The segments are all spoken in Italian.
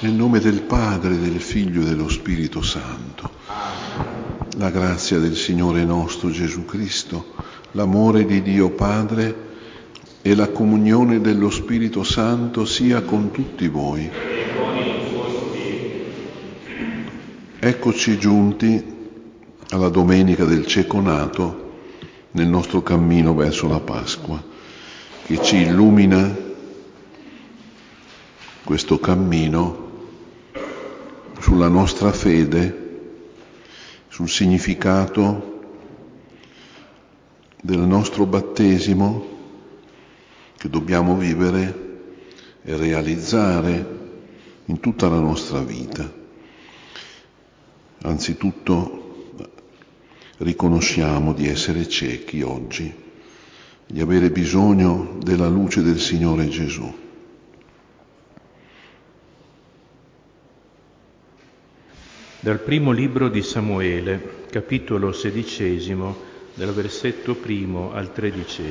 Nel nome del Padre, del Figlio e dello Spirito Santo. La grazia del Signore nostro Gesù Cristo, l'amore di Dio Padre e la comunione dello Spirito Santo sia con tutti voi. Eccoci giunti alla domenica del Ceconato nel nostro cammino verso la Pasqua, che ci illumina questo cammino sulla nostra fede, sul significato del nostro battesimo che dobbiamo vivere e realizzare in tutta la nostra vita. Anzitutto riconosciamo di essere ciechi oggi, di avere bisogno della luce del Signore Gesù. Dal primo libro di Samuele, capitolo 16, dal versetto 1 al 13.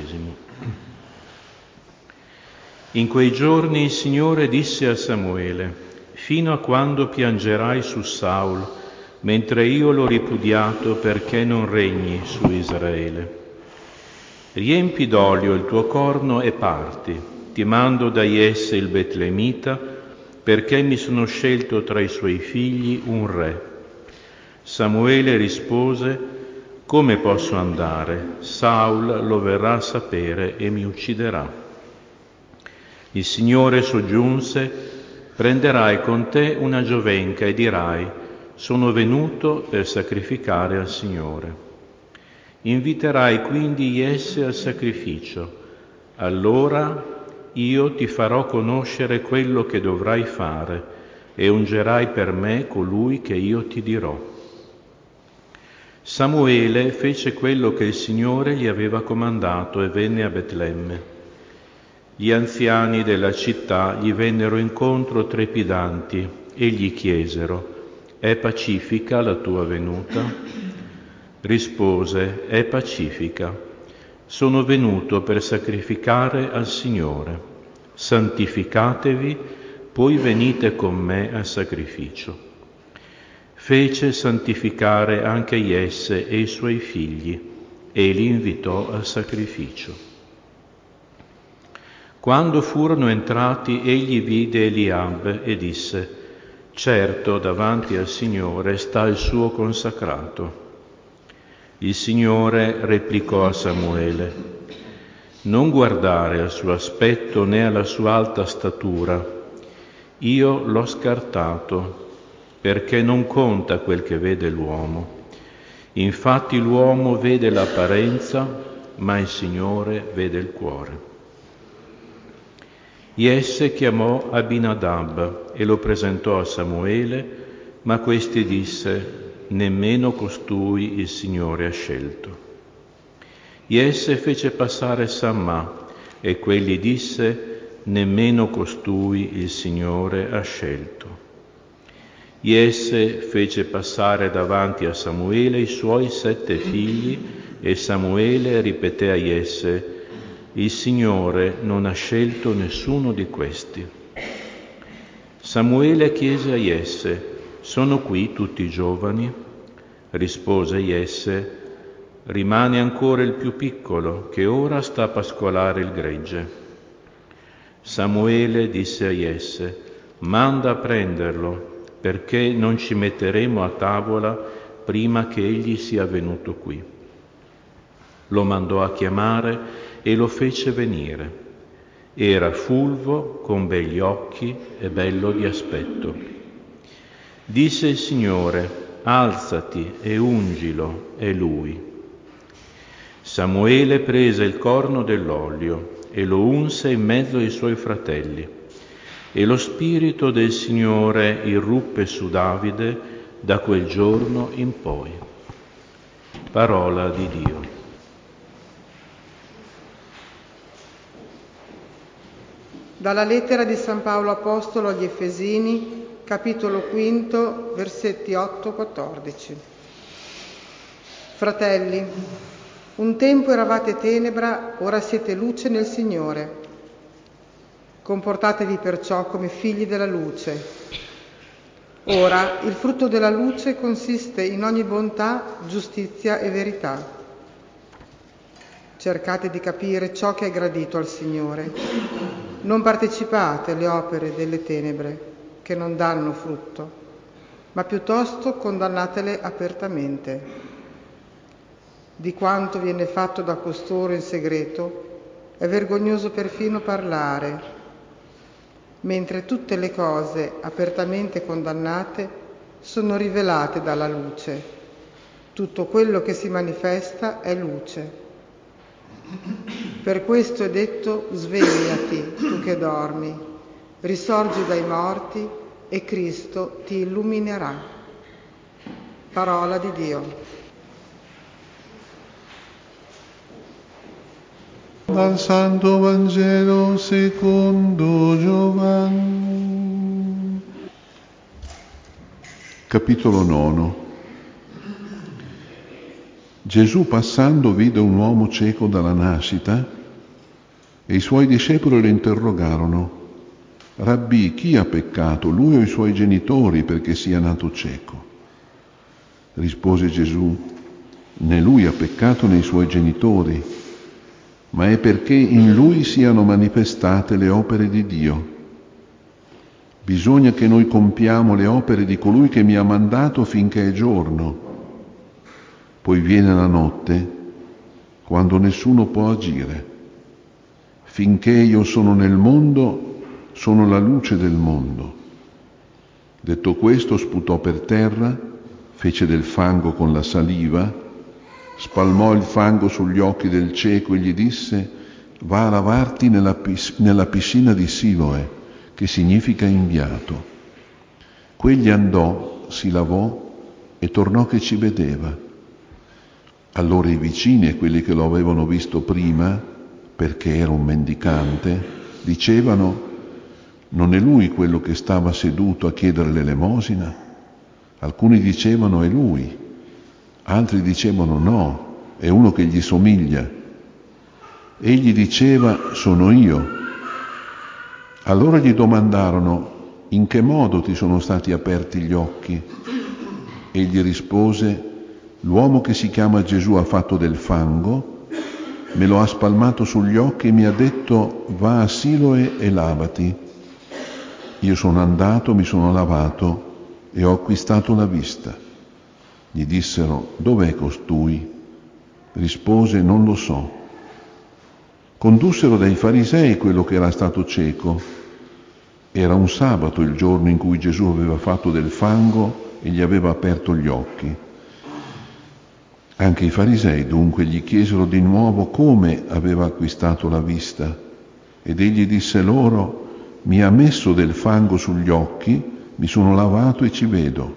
In quei giorni il Signore disse a Samuele: «Fino a quando piangerai su Saul, mentre io l'ho ripudiato perché non regni su Israele? Riempi d'olio il tuo corno e parti. Ti mando da Jesse il Betlemita, perché mi sono scelto tra i suoi figli un re». Samuele rispose: «Come posso andare? Saul lo verrà a sapere e mi ucciderà». Il Signore soggiunse: «Prenderai con te una giovenca e dirai: sono venuto per sacrificare al Signore». Inviterai quindi Jesse al sacrificio. Allora io ti farò conoscere quello che dovrai fare e ungerai per me colui che io ti dirò». Samuele fece quello che il Signore gli aveva comandato e venne a Betlemme. Gli anziani della città gli vennero incontro trepidanti e gli chiesero: «È pacifica la tua venuta?» Rispose: «È pacifica. Sono venuto per sacrificare al Signore. Santificatevi, poi venite con me al sacrificio». Fece santificare anche Jesse e i suoi figli e li invitò al sacrificio. Quando furono entrati, egli vide Eliab e disse: «Certo, davanti al Signore sta il suo consacrato». Il Signore replicò a Samuele: «Non guardare al suo aspetto né alla sua alta statura. Io l'ho scartato, perché non conta quel che vede l'uomo. Infatti l'uomo vede l'apparenza, ma il Signore vede il cuore». Jesse chiamò Abinadab e lo presentò a Samuele, ma questi disse: «Nemmeno costui il Signore ha scelto». Jesse fece passare Samma e quegli disse: «Nemmeno costui il Signore ha scelto». Jesse fece passare davanti a Samuele i suoi 7 figli e Samuele ripeté a Jesse: «Il Signore non ha scelto nessuno di questi». Samuele chiese a Jesse: «Sono qui tutti i giovani?» Rispose Jesse: «Rimane ancora il più piccolo, che ora sta a pascolare il gregge». Samuele disse a Jesse: «Manda a prenderlo, perché non ci metteremo a tavola prima che egli sia venuto qui». Lo mandò a chiamare e lo fece venire. Era fulvo, con begli occhi e bello di aspetto. Disse il Signore: «Alzati e ungilo», e lui. Samuele prese il corno dell'olio e lo unse in mezzo ai suoi fratelli. E lo Spirito del Signore irruppe su Davide da quel giorno in poi. Parola di Dio. Dalla lettera di San Paolo Apostolo agli Efesini, capitolo 5, versetti 8-14. Fratelli, un tempo eravate tenebra, ora siete luce nel Signore. Comportatevi perciò come figli della luce Ora, il frutto della luce consiste in ogni bontà, giustizia e verità. Cercate di capire ciò che è gradito al Signore. Non partecipate alle opere delle tenebre, che non danno frutto, ma piuttosto condannatele apertamente. Di quanto viene fatto da costoro in segreto, è vergognoso perfino parlare, mentre tutte le cose apertamente condannate sono rivelate dalla luce. Tutto quello che si manifesta è luce. Per questo è detto: svegliati, tu che dormi, risorgi dai morti e Cristo ti illuminerà. Parola di Dio. Dal Santo Vangelo secondo Giovanni. Capitolo 9. Gesù passando vide un uomo cieco dalla nascita e i suoi discepoli lo interrogarono: Rabbì, chi ha peccato, lui o i suoi genitori, perché sia nato cieco? Rispose Gesù: né lui ha peccato né i suoi genitori, ma è perché in lui siano manifestate le opere di Dio. Bisogna che noi compiamo le opere di colui che mi ha mandato finché è giorno. Poi viene la notte, quando nessuno può agire. Finché io sono nel mondo, sono la luce del mondo. Detto questo, sputò per terra, fece del fango con la saliva, spalmò il fango sugli occhi del cieco e gli disse: va a lavarti nella piscina di Siloe, che significa inviato. Quegli andò, si lavò e tornò che ci vedeva. Allora i vicini e quelli che lo avevano visto prima, perché era un mendicante, dicevano: non è lui quello che stava seduto a chiedere l'elemosina? Alcuni dicevano: è lui. Altri dicevano: no, è uno che gli somiglia. Egli diceva: sono io. Allora gli domandarono: in che modo ti sono stati aperti gli occhi? Egli rispose: l'uomo che si chiama Gesù ha fatto del fango, me lo ha spalmato sugli occhi e mi ha detto: va a Siloe e lavati. Io sono andato, mi sono lavato e ho acquistato la vista. Gli dissero: dov'è costui? Rispose: non lo so. Condussero dai farisei quello che era stato cieco. Era un sabato il giorno in cui Gesù aveva fatto del fango e gli aveva aperto gli occhi. Anche i farisei dunque gli chiesero di nuovo come aveva acquistato la vista, ed egli disse loro: mi ha messo del fango sugli occhi, mi sono lavato e ci vedo.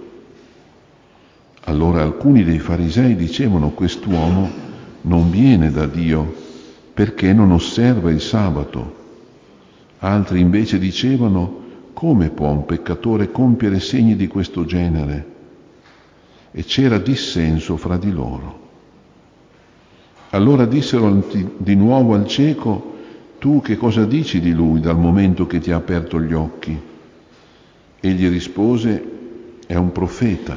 Allora alcuni dei farisei dicevano: quest'uomo non viene da Dio, perché non osserva il sabato. Altri invece dicevano: come può un peccatore compiere segni di questo genere? E c'era dissenso fra di loro. Allora dissero di nuovo al cieco: tu che cosa dici di lui dal momento che ti ha aperto gli occhi? Egli rispose: è un profeta.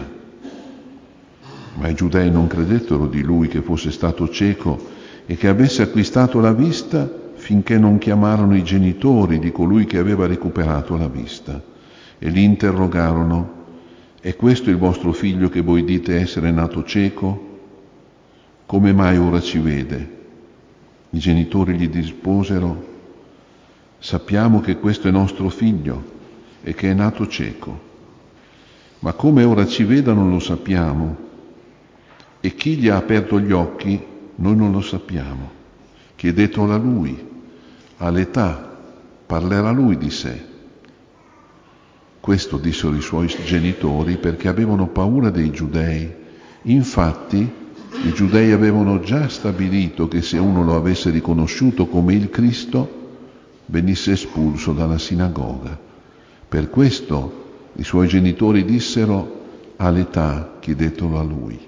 Ma i giudei non credettero di lui che fosse stato cieco e che avesse acquistato la vista finché non chiamarono i genitori di colui che aveva recuperato la vista e li interrogarono: è questo il vostro figlio che voi dite essere nato cieco? Come mai ora ci vede? I genitori gli risposero: sappiamo che questo è nostro figlio e che è nato cieco, ma come ora ci veda non lo sappiamo, e chi gli ha aperto gli occhi noi non lo sappiamo. Chiedetelo a lui, all'età parlerà lui di sé. Questo dissero i suoi genitori perché avevano paura dei giudei. Infatti i giudei avevano già stabilito che se uno lo avesse riconosciuto come il Cristo, venisse espulso dalla sinagoga. Per questo i suoi genitori dissero: all'età chiedetelo a lui.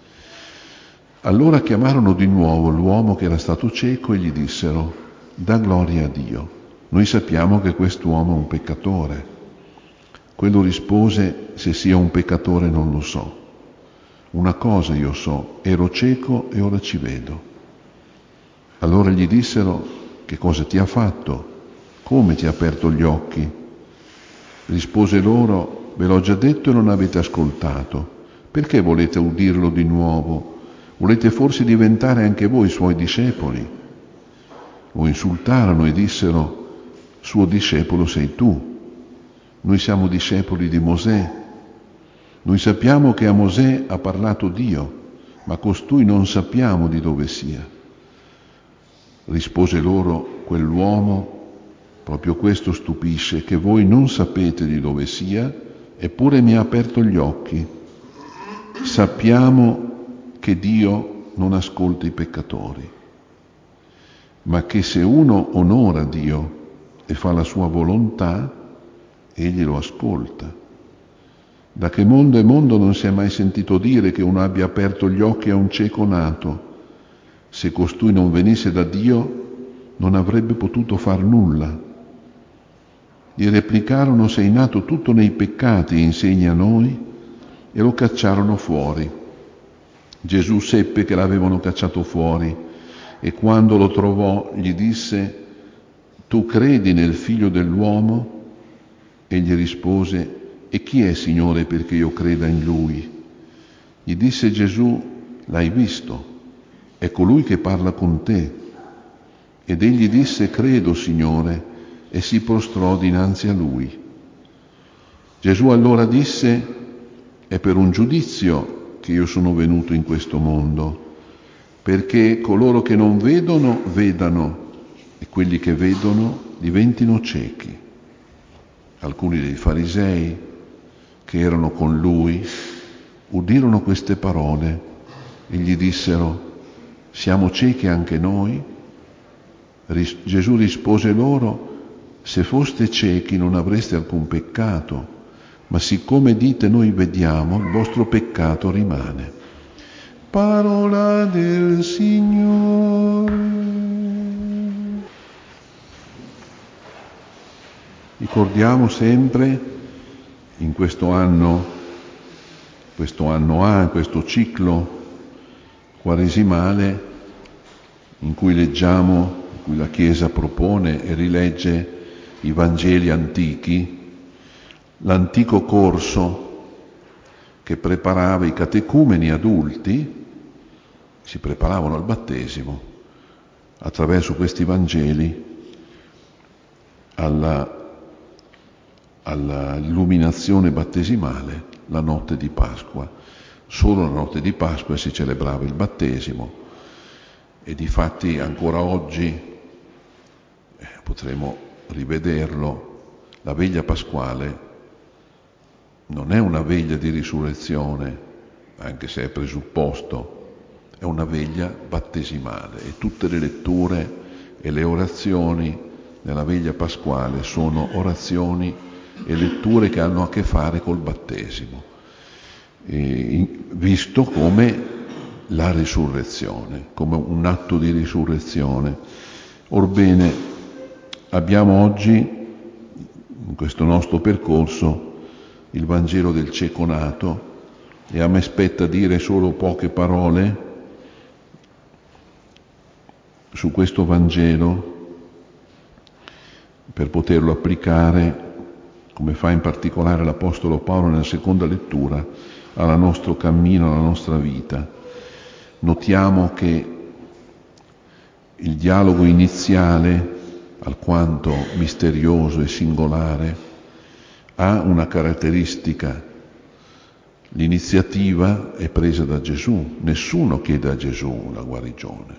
Allora chiamarono di nuovo l'uomo che era stato cieco e gli dissero: dà gloria a Dio, noi sappiamo che quest'uomo è un peccatore. Quello rispose: se sia un peccatore non lo so. Una cosa io so, ero cieco e ora ci vedo. Allora gli dissero: che cosa ti ha fatto? Come ti ha aperto gli occhi? Rispose loro: ve l'ho già detto e non avete ascoltato. Perché volete udirlo di nuovo? Volete forse diventare anche voi suoi discepoli? Lo insultarono e dissero: suo discepolo sei tu. Noi siamo discepoli di Mosè. Noi sappiamo che a Mosè ha parlato Dio, ma costui non sappiamo di dove sia. Rispose loro quell'uomo: proprio questo stupisce, che voi non sapete di dove sia, eppure mi ha aperto gli occhi. Sappiamo che Dio non ascolta i peccatori, ma che se uno onora Dio e fa la sua volontà, egli lo ascolta. Da che mondo è mondo non si è mai sentito dire che uno abbia aperto gli occhi a un cieco nato. Se costui non venisse da Dio, non avrebbe potuto far nulla. Gli replicarono: sei nato tutto nei peccati e insegni a noi? E lo cacciarono fuori. Gesù seppe che l'avevano cacciato fuori e quando lo trovò gli disse: tu credi nel Figlio dell'uomo? Egli rispose: e chi è, Signore, perché io creda in Lui? Gli disse Gesù: l'hai visto, è colui che parla con te. Ed egli disse: credo, Signore, e si prostrò dinanzi a Lui. Gesù allora disse: è per un giudizio che io sono venuto in questo mondo, perché coloro che non vedono vedano e quelli che vedono diventino ciechi. Alcuni dei farisei che erano con lui udirono queste parole e gli dissero: siamo ciechi anche noi? Gesù rispose loro: se foste ciechi non avreste alcun peccato, ma siccome dite noi vediamo, il vostro peccato rimane. Parola del Signore. Ricordiamo sempre in questo anno A, questo ciclo quaresimale in cui leggiamo, in cui la Chiesa propone e rilegge i Vangeli antichi, l'antico corso che preparava i catecumeni adulti, si preparavano al battesimo attraverso questi Vangeli all'illuminazione battesimale la notte di Pasqua. Solo la notte di Pasqua si celebrava il battesimo e difatti ancora oggi potremo rivederlo. La veglia pasquale non è una veglia di risurrezione, anche se è presupposto, è una veglia battesimale e tutte le letture e le orazioni nella veglia pasquale sono orazioni e letture che hanno a che fare col battesimo, visto come la risurrezione, come un atto di risurrezione. Orbene, abbiamo oggi, in questo nostro percorso, il Vangelo del cieco nato e a me spetta dire solo poche parole su questo Vangelo per poterlo applicare, come fa in particolare l'Apostolo Paolo nella seconda lettura, al nostro cammino, alla nostra vita. Notiamo che il dialogo iniziale, alquanto misterioso e singolare, ha una caratteristica: l'iniziativa è presa da Gesù, nessuno chiede a Gesù una guarigione,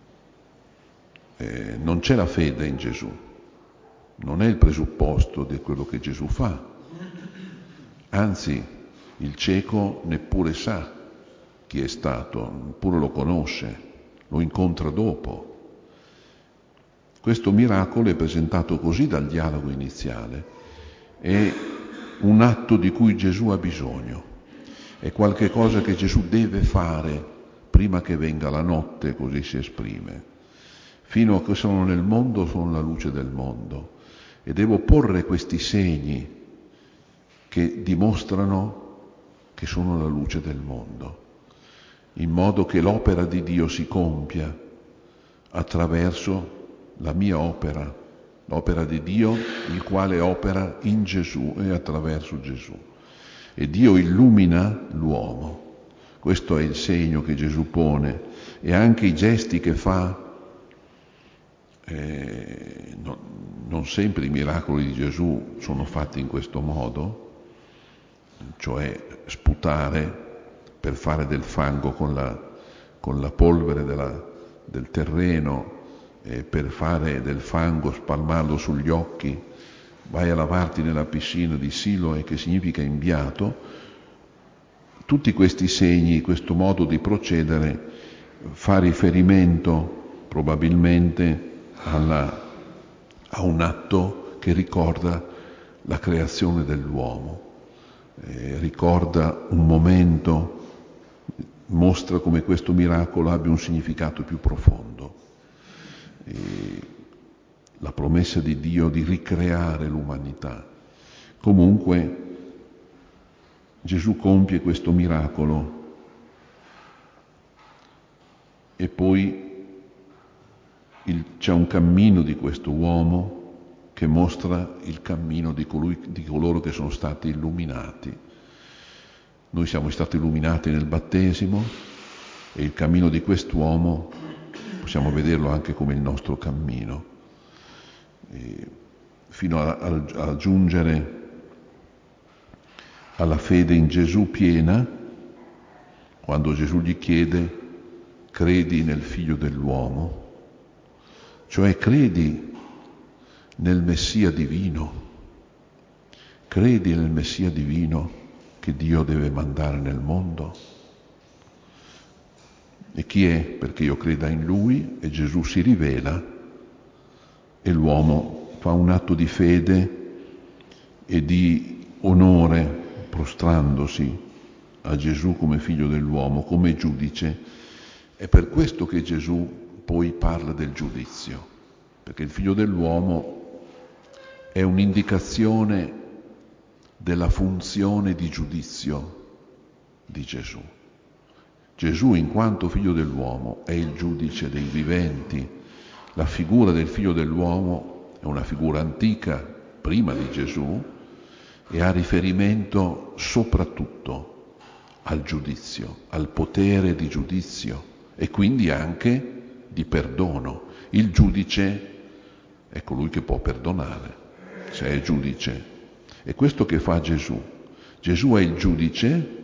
non c'è la fede in Gesù, non è il presupposto di quello che Gesù fa, anzi il cieco neppure sa chi è stato, neppure lo conosce, lo incontra dopo. Questo miracolo è presentato così dal dialogo iniziale, è un atto di cui Gesù ha bisogno, è qualche cosa che Gesù deve fare prima che venga la notte, così si esprime. Fino a che sono nel mondo sono la luce del mondo e devo porre questi segni che dimostrano che sono la luce del mondo, in modo che l'opera di Dio si compia attraverso la mia opera, l'opera di Dio, il quale opera in Gesù e attraverso Gesù. E Dio illumina l'uomo. Questo è il segno che Gesù pone, e anche i gesti che fa. Non sempre i miracoli di Gesù sono fatti in questo modo, cioè sputare per fare del fango con la polvere del terreno, per fare del fango, spalmarlo sugli occhi, vai a lavarti nella piscina di Siloe, che significa inviato. Tutti questi segni, questo modo di procedere fa riferimento probabilmente a un atto che ricorda la creazione dell'uomo, ricorda un momento, mostra come questo miracolo abbia un significato più profondo. La promessa di Dio di ricreare l'umanità. Comunque Gesù compie questo miracolo e poi c'è un cammino di questo uomo che mostra il cammino di coloro che sono stati illuminati. Noi siamo stati illuminati nel battesimo e il cammino di quest'uomo possiamo vederlo anche come il nostro cammino, fino a giungere alla fede in Gesù piena, quando Gesù gli chiede: credi nel Figlio dell'uomo? Cioè credi nel Messia divino, credi nel Messia divino che Dio deve mandare nel mondo. E chi è? Perché io creda in Lui, e Gesù si rivela e l'uomo fa un atto di fede e di onore prostrandosi a Gesù come Figlio dell'uomo, come giudice. È per questo che Gesù poi parla del giudizio, perché il Figlio dell'uomo è un'indicazione della funzione di giudizio di Gesù. Gesù, in quanto Figlio dell'uomo, è il giudice dei viventi. La figura del Figlio dell'uomo è una figura antica, prima di Gesù, e ha riferimento soprattutto al giudizio, al potere di giudizio e quindi anche di perdono. Il giudice è colui che può perdonare, se è giudice. È questo che fa Gesù. Gesù è il giudice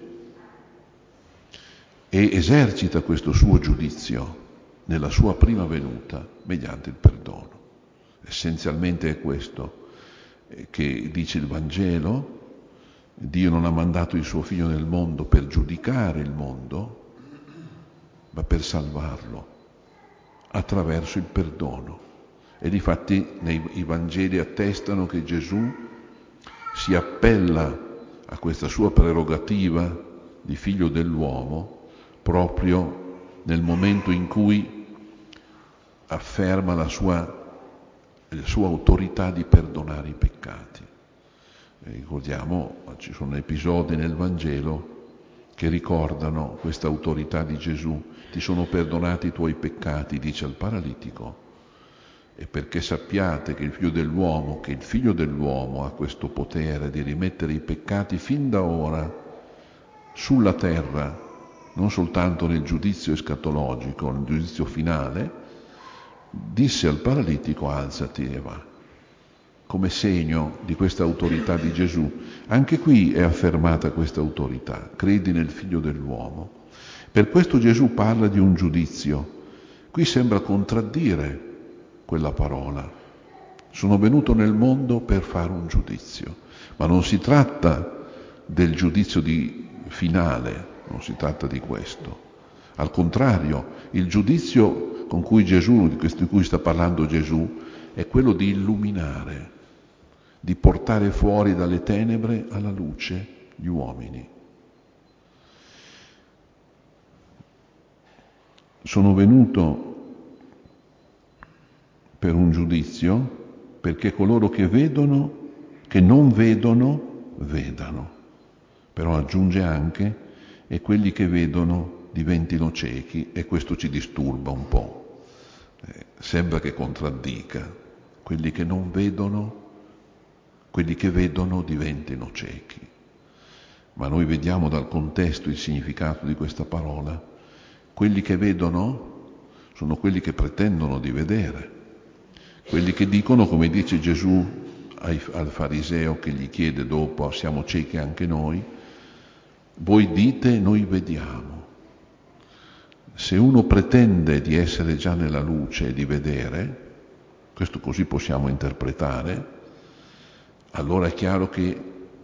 e esercita questo suo giudizio nella sua prima venuta mediante il perdono. Essenzialmente è questo che dice il Vangelo: Dio non ha mandato il suo Figlio nel mondo per giudicare il mondo, ma per salvarlo attraverso il perdono. E difatti i Vangeli attestano che Gesù si appella a questa sua prerogativa di Figlio dell'uomo proprio nel momento in cui afferma la sua autorità di perdonare i peccati. Ricordiamo, ci sono episodi nel Vangelo che ricordano questa autorità di Gesù. Ti sono perdonati i tuoi peccati, dice al paralitico, e perché sappiate che il Figlio dell'uomo ha questo potere di rimettere i peccati fin da ora sulla terra, non soltanto nel giudizio escatologico, nel giudizio finale, disse al paralitico: alzati e va. Come segno di questa autorità di Gesù, anche qui è affermata questa autorità: credi nel Figlio dell'uomo. Per questo Gesù parla di un giudizio. Qui sembra contraddire quella parola. Sono venuto nel mondo per fare un giudizio, ma non si tratta del giudizio finale, non si tratta di questo. Al contrario, il giudizio di cui sta parlando Gesù è quello di illuminare, di portare fuori dalle tenebre alla luce gli uomini. Sono venuto per un giudizio perché coloro che non vedono vedano. Però aggiunge anche, e quelli che vedono diventino ciechi, e questo ci disturba un po'. Sembra che contraddica. Quelli che non vedono, quelli che vedono diventino ciechi. Ma noi vediamo dal contesto il significato di questa parola. Quelli che vedono sono quelli che pretendono di vedere, quelli che dicono, come dice Gesù al fariseo che gli chiede dopo, siamo ciechi anche noi, voi dite noi vediamo. Se uno pretende di essere già nella luce e di vedere, questo così possiamo interpretare, allora è chiaro che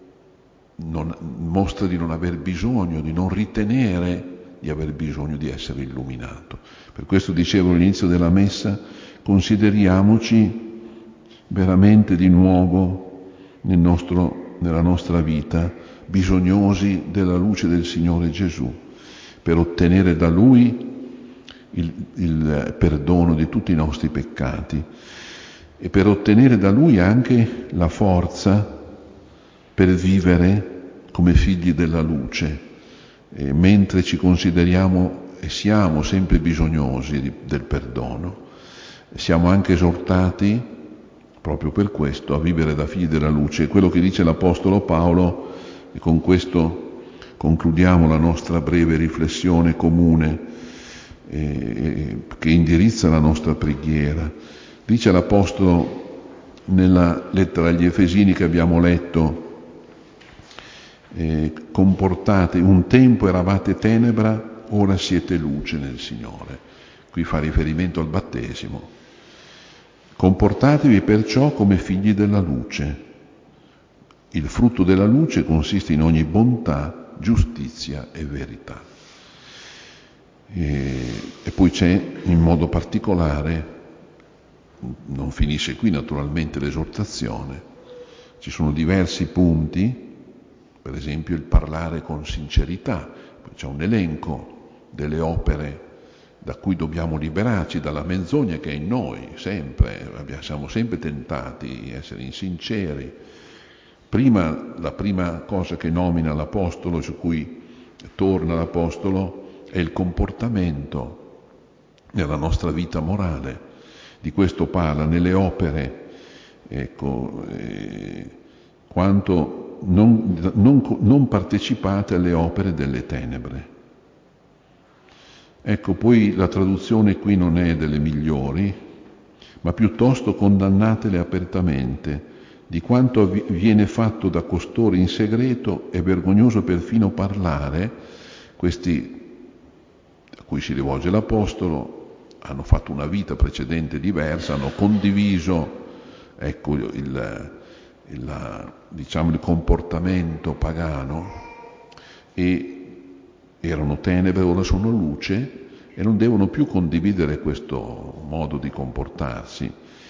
mostra di non aver bisogno, di non ritenere di aver bisogno di essere illuminato. Per questo dicevo all'inizio della messa, consideriamoci veramente di nuovo nella nostra vita bisognosi della luce del Signore Gesù, per ottenere da Lui il perdono di tutti i nostri peccati e per ottenere da Lui anche la forza per vivere come figli della luce, mentre ci consideriamo e siamo sempre bisognosi del perdono. Siamo anche esortati, proprio per questo, a vivere da figli della luce. Quello che dice l'Apostolo Paolo, e con questo concludiamo la nostra breve riflessione comune che indirizza la nostra preghiera. Dice l'Apostolo nella lettera agli Efesini che abbiamo letto, comportate, un tempo eravate tenebra, ora siete luce nel Signore. Qui fa riferimento al battesimo. Comportatevi perciò come figli della luce. Il frutto della luce consiste in ogni bontà, giustizia e verità. E poi c'è in modo particolare, non finisce qui naturalmente l'esortazione, ci sono diversi punti, per esempio il parlare con sincerità, c'è un elenco delle opere da cui dobbiamo liberarci, dalla menzogna che è in noi, sempre, siamo sempre tentati di essere insinceri. La prima cosa che nomina l'Apostolo, su cui torna l'Apostolo, è il comportamento nella nostra vita morale. Di questo parla nelle opere, quanto non partecipate alle opere delle tenebre. Ecco, poi la traduzione qui non è delle migliori, ma piuttosto condannatele apertamente. Di quanto viene fatto da costoro in segreto è vergognoso perfino parlare. Questi a cui si rivolge l'Apostolo hanno fatto una vita precedente diversa, hanno condiviso il comportamento pagano e erano tenebre, ora sono luce e non devono più condividere questo modo di comportarsi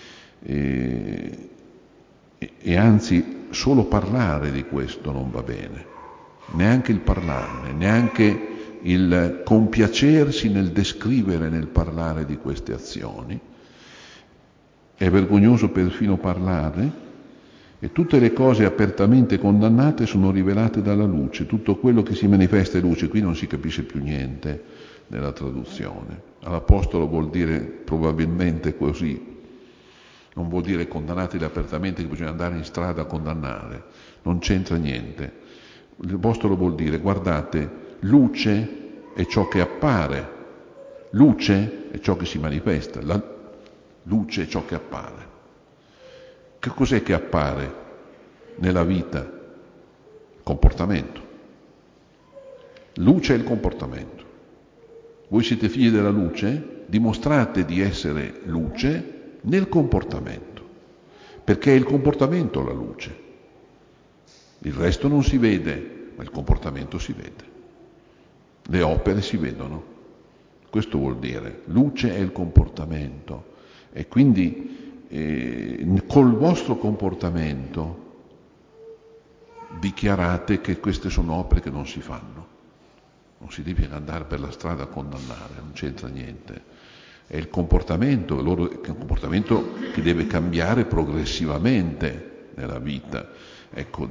e anzi solo parlare di questo non va bene, neanche il parlarne, neanche il compiacersi nel descrivere, nel parlare di queste azioni. È vergognoso perfino parlarne. E tutte le cose apertamente condannate sono rivelate dalla luce, tutto quello che si manifesta è luce. Qui non si capisce più niente nella traduzione. All'Apostolo vuol dire probabilmente così, non vuol dire condannateli apertamente che bisogna andare in strada a condannare, non c'entra niente. L'Apostolo vuol dire, guardate, luce è ciò che appare, luce è ciò che si manifesta, la luce è ciò che appare. Che cos'è che appare nella vita? Comportamento. Luce è il comportamento. Voi siete figli della luce? Dimostrate di essere luce nel comportamento, perché è il comportamento la luce. Il resto non si vede, ma il comportamento si vede. Le opere si vedono. Questo vuol dire, luce è il comportamento. E quindi col vostro comportamento dichiarate che queste sono opere che non si fanno. Non si deve andare per la strada a condannare, non c'entra niente. È il comportamento, è un comportamento che deve cambiare progressivamente nella vita. Ecco,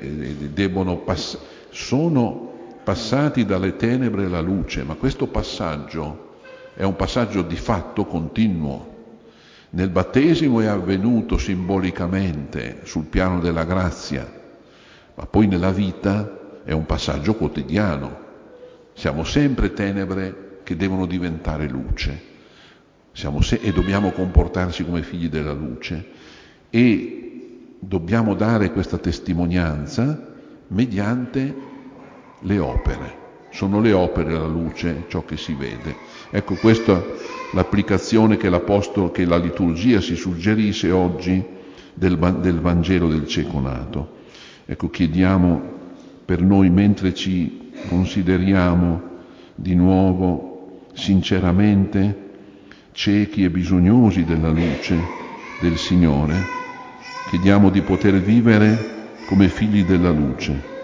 sono passati dalle tenebre alla luce, ma questo passaggio è un passaggio di fatto continuo. Nel battesimo è avvenuto simbolicamente sul piano della grazia, ma poi nella vita è un passaggio quotidiano. Siamo sempre tenebre che devono diventare luce. E dobbiamo comportarci come figli della luce e dobbiamo dare questa testimonianza mediante le opere. Sono le opere la luce, ciò che si vede. Ecco, questa è l'applicazione che la liturgia si suggerisce oggi del Vangelo del cieco nato. Ecco, chiediamo per noi, mentre ci consideriamo di nuovo sinceramente ciechi e bisognosi della luce del Signore, chiediamo di poter vivere come figli della luce.